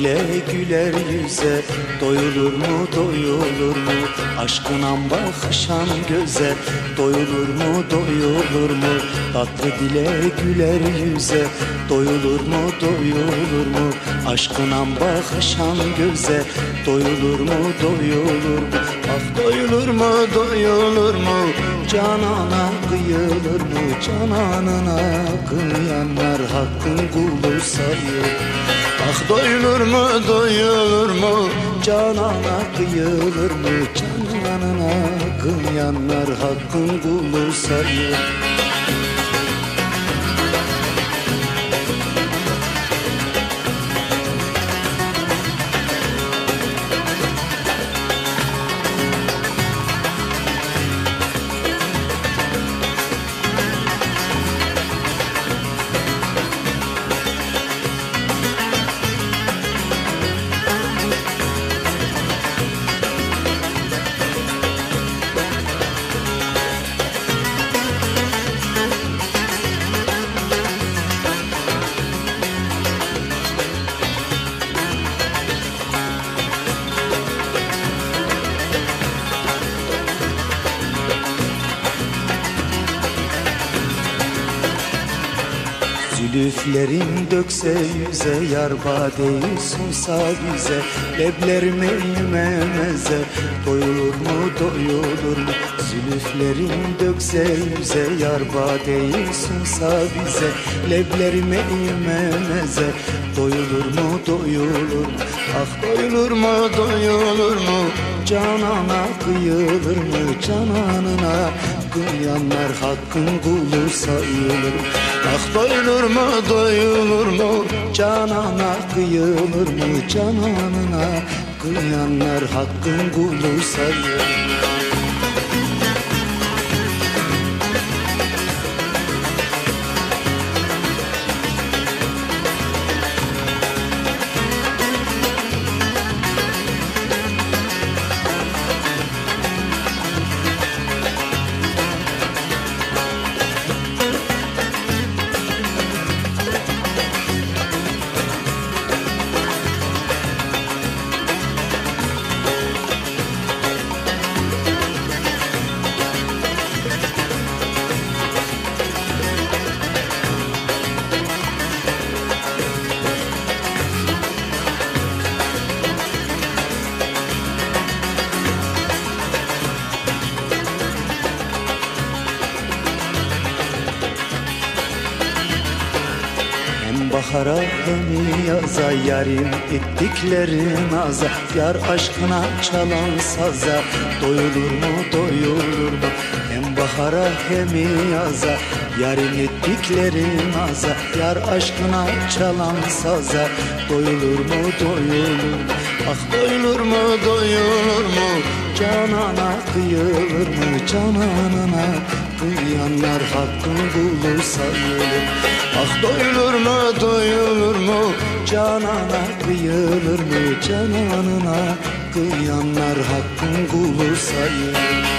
dile güler yüze, doyulur mu doyulur mu? Aşkına bakışan göze, doyulur mu doyulur mu? Tatlı dile güler yüze, doyulur mu doyulur mu? Aşkına bakışan göze, doyulur mu doyulur mu? Ah doyulur mu doyulur mu? Canana kıyılır mı? Cananına kıyanlar hakkın kulu sayılır. Ah doyulur mu doyulur mu? Canana kıyılır mı? Cananına kıyanlar hakkın kulu sayılır. Zülüflerin dökse yüze, yar badeyi sunsa bize, leblerim elime meze, doyulur mu doyulur mu? Zülüflerin dökse yüze, yar badeyi sunsa bize, leblerim elime meze, doyulur mu doyulur mu? Ah doyulur mu doyulur mu? Canana kıyılır mı? Cananına kıyanlar hakkın kulu sayılır. Ah doyulur mu doyulur mu? Canana kıyılır mı? Cananına kıyanlar hakkın kulu sayılır. Bahara hem yaza, yarim ettiklerin aza, yar aşkına çalan saza, doyulur mu doyulur mu? Hem bahara hem yaza, yarim ettiklerin aza, yar aşkına çalan saza, doyulur mu doyulur mu? Ah doyulur mu doyulur mu? Canana kıyılır mı? Cananına kıyanlar hakkın kulu sayılır. Ah doyulur mu doyulur mu? Canana kıyılır mı? Cananına kıyanlar hakkın kulu sayılır.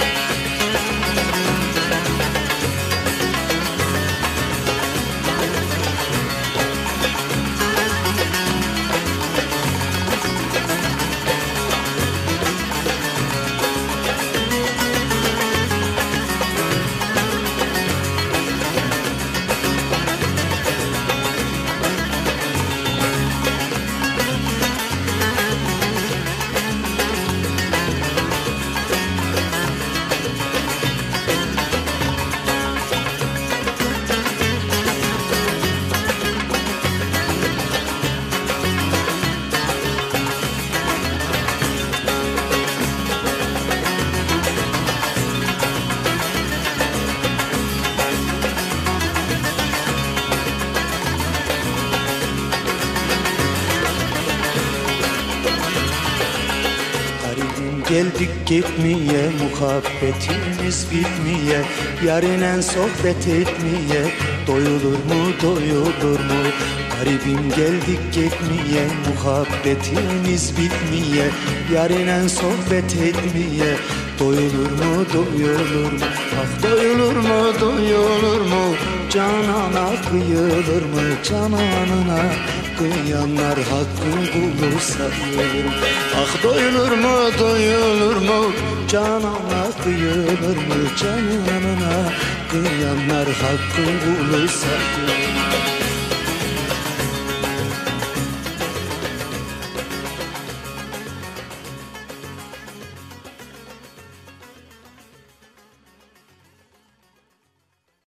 Geldik gitmeye, muhabbetimiz bitmeye, yarinen sohbet etmeye, doyulur mu doyulur mu? Garibim geldik gitmeye, muhabbetimiz bitmeye, yarinen sohbet etmeye. Doyulur mu, doyulur mu, ah doyulur mu, doyulur mu? Canana kıyılır mı, cananına kıyanlar hakkın kulu sayılır mı? Ah doyulur mu, doyulur mu? Canana kıyılır mı, cananına kıyanlar hakkın kulu sayılır mı?